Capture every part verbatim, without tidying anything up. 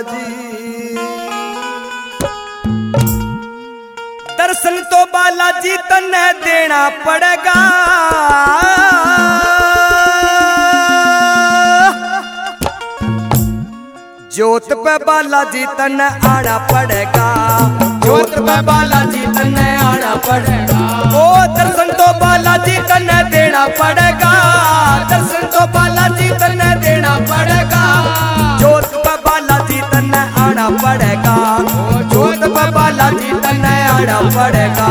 बालाजी। दर्शन तो बालाजी तन्ने देना पड़ेगा, जोत पे बालाजी तन्ने आना पड़ेगा, जोत पे बालाजी तन्ने आना पड़ेगा। ओ दर्शन तो बालाजी तन्ने देना पड़ेगा, दर्शन तो बालाजी तन्ने देना पड़ेगा, जोत पे बालाजी तन्ने आना पड़ेगा, जोत पे बालाजी तन्ने आना पड़ेगा।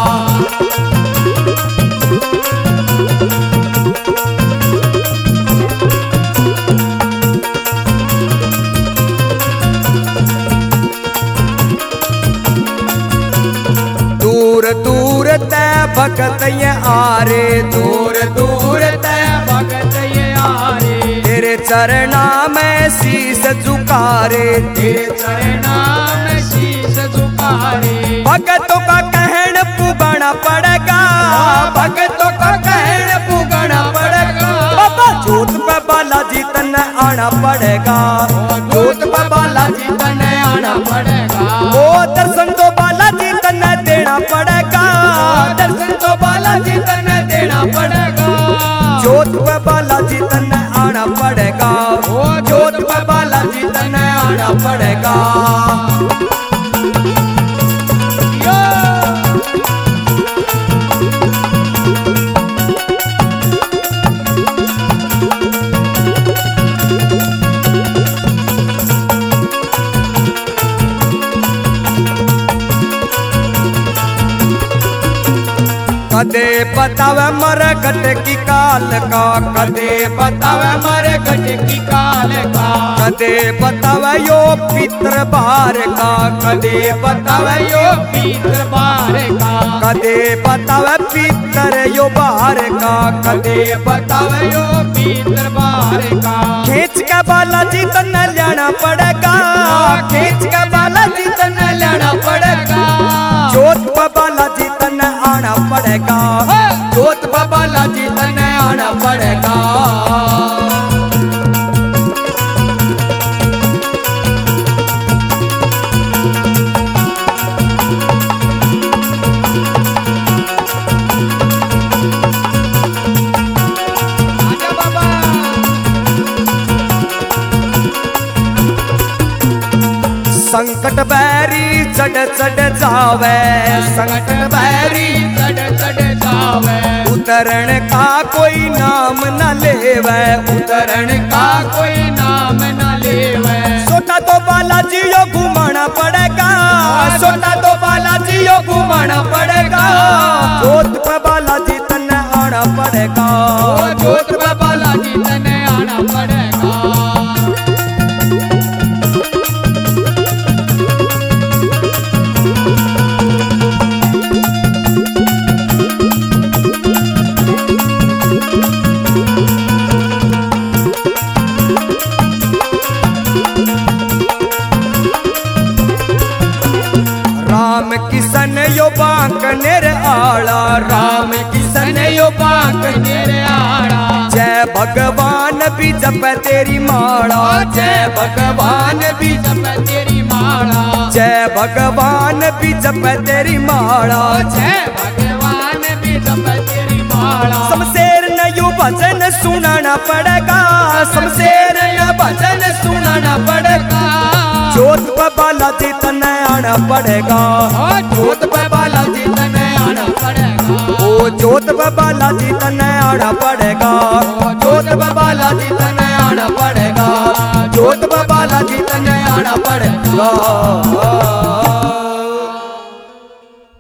दूर दूर तय भगत ये आरे, दूर दूर तय भगत ये आरे, तेरे चरणा में शीस झुकारे, तेरे चरणा में शीस झुकारे। भगतों का कहन पुगाना पड़ेगा, भगतों का कहन पुगाना पड़ेगा। बाबा जोत पे बालाजी तन्ने आना पड़ेगा, जोत पे बालाजी तन्ने आना पड़ेगा। ओ दर्शन तो बालाजी तन्ने देना पड़ेगा, दर्शन तो बालाजी तन्ने देना पड़ेगा। जोत पे बालाजी तन्ने आना पड़ेगा, ओ जोत पे बालाजी तन्ने आना पड़ेगा। कदे बतावे मरे घट की काल का, कदे बतावे मरे घट की काल का, कदे बतावे यो पितर बार का, कदे बतावे यो पीतर बार का, कदे बतावे पितर यो बार का, कदे बतावे यो पीतर बार का। खींच के बालाजी तन्ने लेना पड़ेगा, खींच के बालाजी तन्ने लेना पड़ेगा, जोत पे बालाजी तन्ने आना पड़ेगा, जोत पे बालाजी तन्ने आना पड़ेगा। आजा बाबा। संकट बैरी चढ़ चढ़ जावे, संकट बैरी चढ़ चढ़ जावे, उतरण का कोई नाम न लेवे, उतरण का कोई नाम न लेवे। सोटा तो बालाजी यो घुमाना पड़ेगा, सोटा तो बालाजी यो घुमाना पड़ेगा, जोत पे बालाजी तन्ने आना पड़ेगा, ओ जोत पे बालाजी तन्ने आना पड़ेगा। राम किशन यो बांकनेर आला, राम किशन यो बांकनेर आला, जय भगवान भी जप तेरी माला, जय भगवान भी जप तेरी माला, जय भगवान भी जप तेरी माला, जय भगवान भी जप तेरी माला। शमशेर न यो भजन सुनाना पड़ेगा, शमशेर न भजन सुनाना पड़ेगा, जोत पे बालाजी तन्ने आना पड़ेगा, जोत पे बालाजी तन्ने आना पड़ेगा। ओ जोत पे बालाजी तन्ने आना पड़ेगा, जोत पे बालाजी तन्ने आना पड़ेगा, जोत पे बालाजी तन्ने आना पड़ेगा।